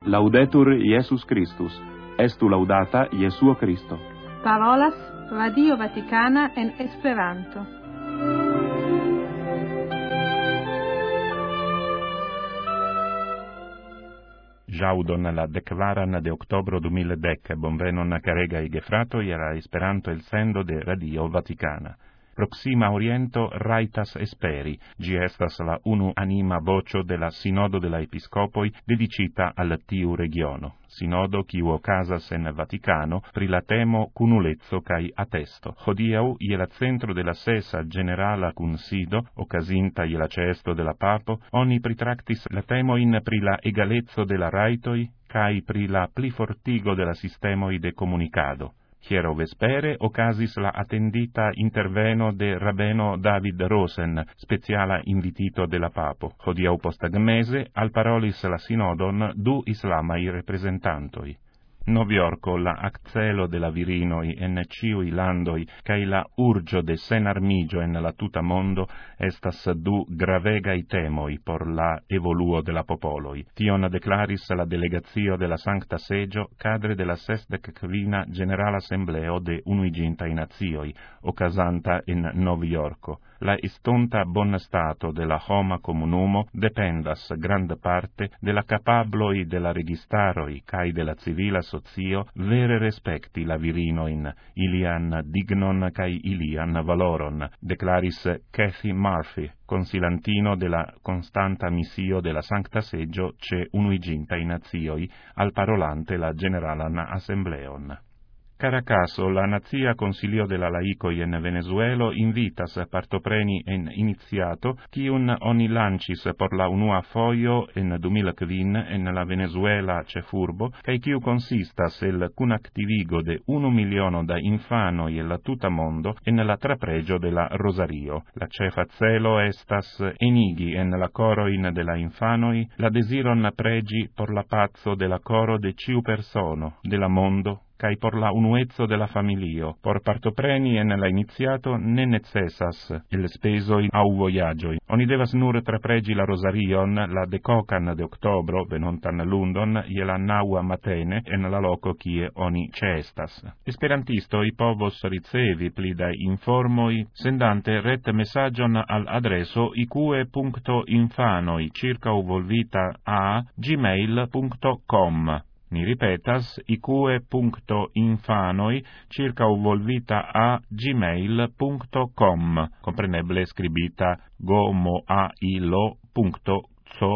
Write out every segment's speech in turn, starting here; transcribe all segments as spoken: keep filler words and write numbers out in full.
Laudetur Jesus Christus. Estu laudata Jesuo Christo. Parolas Radio Vaticana en Esperanto. Jaudon la declaran de octobro du mil dec, bonvenon caregai gefratoi era Esperanto el sendo de Radio Vaticana. Proxima Oriento raitas esperi, gi estas la unu anima vocio de la Sinodo de la Episcopoi dedicita al tiu regiono. Sinodo kiu okazas en Vaticano pri la temo cunulezzo kai attesto. Hodiau je la centro de la sesa generala kunsido, okazinta je la cesto de la papo, oni pritraktis la temo in pri la egalezzo de la raitoi kai pri la plifortigo de la sistemoi de comunicado. Hiero vespere ocasis la attendita interveno de Rabbeno David Rosen, speciala invitito de la Papo. Hodiau postagmese al parolis la Sinodon du islamai representantoi. Noviorco la accelo de la virinoi en ciui landoi, cae la urgio de sen armigio en la tuta mondo, estas du gravegai temoi por la evoluo de la popoloi. Tion declaris la delegazio de la Sancta Seggio, cadre de la sesdec quina General Assembleo de Unuigintai Nazioi, ocasanta in Noviorco. La estonta bon stato de la homa comunumo dependas grande parte de la capabloi de la registaroi cae de la civila socio vere respecti la virinoin, ilian dignon cae ilian valoron, declaris Kathy Murphy, consilantino de la constanta missio de la Sancta Seggio ce Unuigintai Nazioi, al parolante la Generalan Assembleon. Caracaso, la Nazia Consilio de la Laicoi en Venezuelo invitas partopreni en iniziato cium oni lancis por la unua foio en du mil quin en la Venezuela cefurbo, cae ciu consistas el cunactivigo de unu miliono da infanoi e la tuta mondo en la trapregio de la Rosario. La cefa celo estas enigi en la coroin de la infanoi la desiron pregi por la pazzo de la coro de ciu persono, de la mondo, cae por la unuezzo de la familio. Por partopreni en la iniziato ne necessas il spesoi au voyagioi. Oni devas nur trapregi la Rosarion la decocan de octobro, venontan lundon, ie la naua matene, en la loco kie oni cestas. Esperantistoi povos ricevi pli da informoi, sendante ret messagion al adreso ique punto infanoi circa volvita a gmail punto com. Ni ripetas, ique punto infanoi circa volvita a gmail punto com, compreneble scribita gomoailo punto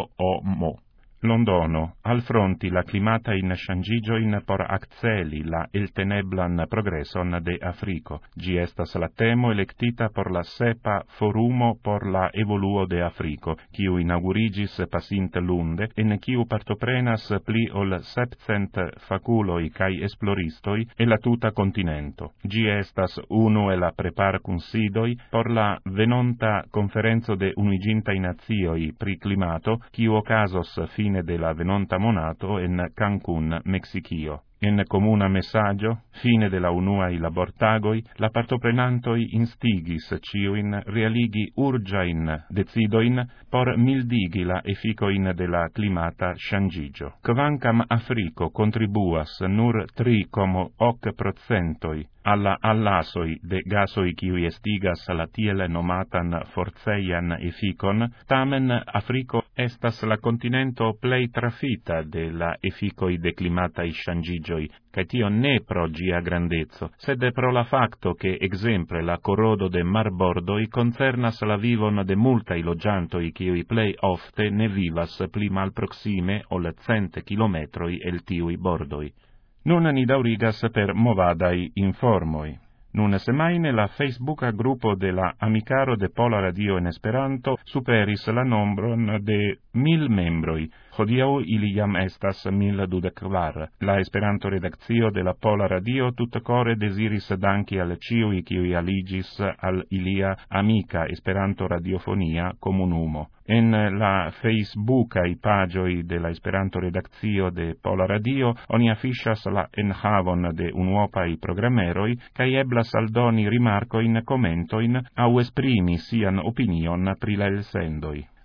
com. Londono, al fronti la climata in shangigioin por acceli la elteneblan progresson de Africo. Gi estas la temo electita por la sepa forumo por la evoluo de Africo, kiu inaugurigis pasint lunde, en kiu partoprenas pli ol septcent faculoi kai esploristoi e la tuta continento. Gi estas unu e la prepar considoi por la venonta conferenzo de Unuigintai Nazioi pri climato, kiu ocasos fine de la venonta monato en Cancun, Mexicio. En comuna messaggio, fine de la unuai labortagoi, la partoprenantoi instigis ciuin realigi urgiain decidoin por mildigi la efficoin de la climata shangigio. Quancam Africo contribuas nur tri como hoc procentoi alla allasoi de gasoi kiui estigas la tiele nomatan forceian efficon, tamen Africo estas la continento plei trafita de la efficoi de climatai shangigioi, cae tio ne pro gia grandezzo, sed pro la facto che, exemple, la corrodo de marbordoi concernas la vivon de multai logiantoi kiui plei ofte ne vivas pli mal proxime ol cent kilometroi el tiui bordoi. Nun ni daurigas per movadai informoi. Nun semaine la Facebooka gruppo de la Amicaro de Pola Radio en Esperanto superis la nombron de mil membroi. Hodiau ili jam estas mil dudek kvar. La Esperanto redakcio de la Pola Radio tutcore desiris danki al ciui kiui aligis al ilia amica Esperanto radiofonia comunumo. En la Facebookaj pagioj de la Esperanto redakcio de Pola Radio oni afiŝas la enhavon de unuopaj programeroj kaj eblas aldoni rimarkojn, komentojn aŭ esprimi sian opinion pri la elsendoj.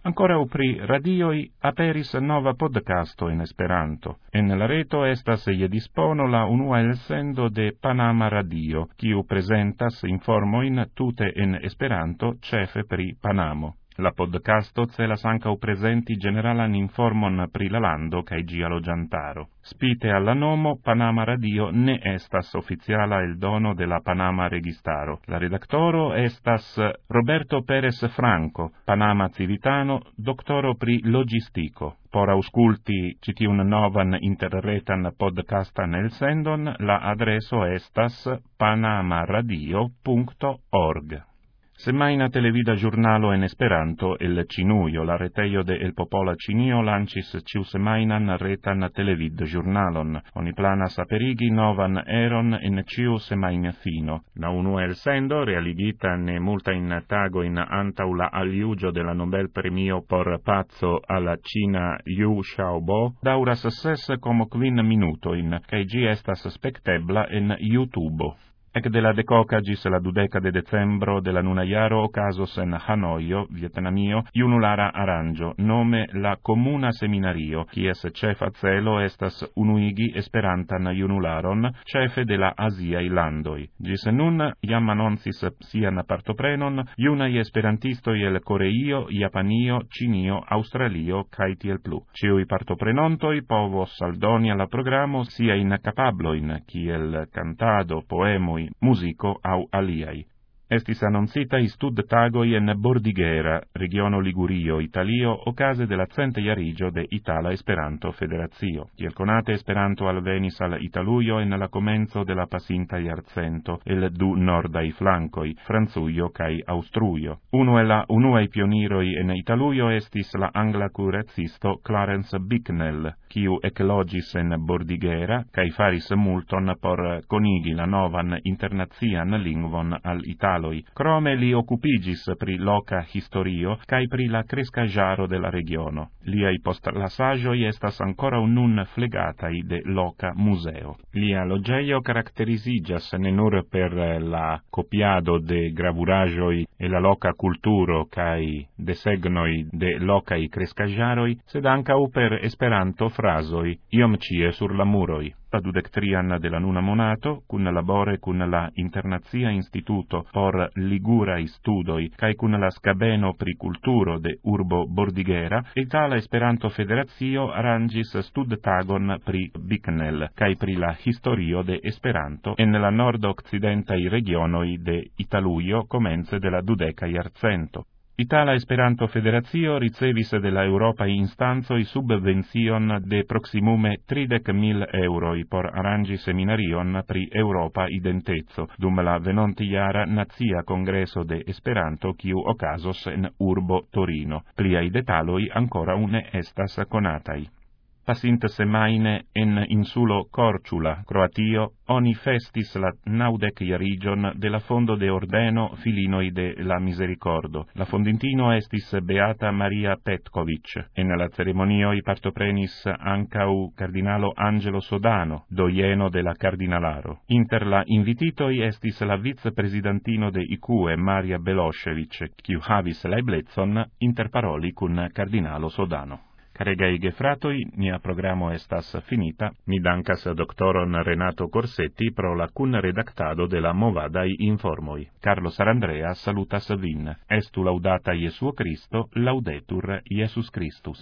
Ancora pri radioi aperis nova podcasto in Esperanto. En la reto estas je dispono la unua elsendo de Panama Radio, kiu presentas informoin tute en Esperanto, cefe pri Panamo. La podcasto celas ancau presenti generalan informon pri la lando cae gia logiantaro. Spite alla nomo, Panama Radio ne estas oficiala el dono de la Panama Registaro. La redaktoro estas Roberto Pérez Franco, Panama civitano, doktoro pri logistico. Por ausculti citiun novan interretan podcastan elsendon, la adreso estas panamaradio punto org. Semaina televida giornalo en Esperanto el Cinujo, la retejo de El Popola Cinio lancis ciu semainan retan televid giornalon. Oni planas aperigi novan eron en ciu semaina fino. La unua elsendo, realigita ne multain tagoin antau la aliugio de la Nobel Premio por Pazzo alla Cina Yu Xiaobo, dauras ses como quin minutoin, cae gi estas spectebla en YouTube. Ec de la decoca gis la dudeca de decembro de la nuna iaro ocasos en Hanoio, Vietnamio, iunulara arrangio, nome la Comuna Seminario, quies cefa celo estas unuigi esperantan iunularon, cefe de la Asiai landoi. Gis nun iam annoncis sian partoprenon, iunai esperantistoi el Coreio, Japanio, Cinio, Australio, cae tiel plu. Ciui partoprenontoi povos aldoni alla programo sia in capabloin, kiel cantado, poemoi, musico au aliai. Estis annoncita istud tagoi en Bordighera, regiono Ligurio, Italio, ocase de la cente iarigio de Itala Esperanto Federazio. Kiel conate Esperanto alvenis al Italuio en la comenzo de la pasinta iarcento, el du nordai flancoi, Franzuio cae Austruio. Uno e la unuei pioniroi en Italuio estis la angla curacisto Clarence Bicknell, kiu eclogis en Bordighera, cae faris multon por conigi la novan internazian lingvon al Italo. Crome li occupigis pri loca historio cae pri la crescagiaro de la regiono. Liai postlasagioi estas ancora un nun flegatai de loca museo. Lia logeio caracterisigas ne nur per la copiado de gravuragioi e la loca culturo cae desegnoi de locai crescagiaroi, sed ancau per esperanto frasoi, iom cie sur la muroi. La dudectrian de la nuna monato, cun labore cun la Internazia Instituto por Ligurai Studoi, cae cun la scabeno pri culturo de urbo Bordighera, Itala Esperanto Federazio arrangis studtagon pri Bicknell, cae pri la historio de Esperanto en la nord-occidentai regionoi de Italuio comence de la dudeca iarcento. Itala Esperanto Federazio ricevis de la Europa instanzoi subvencion de proximume tridec mil euroi por arrangi seminarion pri Europa identezzo, dum la venontiara Nazia Congreso de Esperanto, kiu ocasos en urbo Torino. Pliai detaloi ancora une estas conatai. Pasinte semaine en insulo Corciula, Croatio, oni festis la naudec iarigion de la Fondo de Ordeno Filinoi de la Misericordo. La fondintino estis Beata Maria Petkovic. En la ceremonioi partoprenis ancau Cardinalo Angelo Sodano, doieno de la Cardinalaro. Inter la invititoi estis la vicepresidentino de I C U E Maria Belosevic, kiu havis la eblezzon interparoli cun Cardinalo Sodano. Caregai gefratoi, nia programo estas finita. Mi dankas doctoron Renato Corsetti pro la cun redactado de la movadai informoi. Carlos Sarandrea salutas vin. Estu laudata Iesuo Cristo, laudetur Iesus Christus.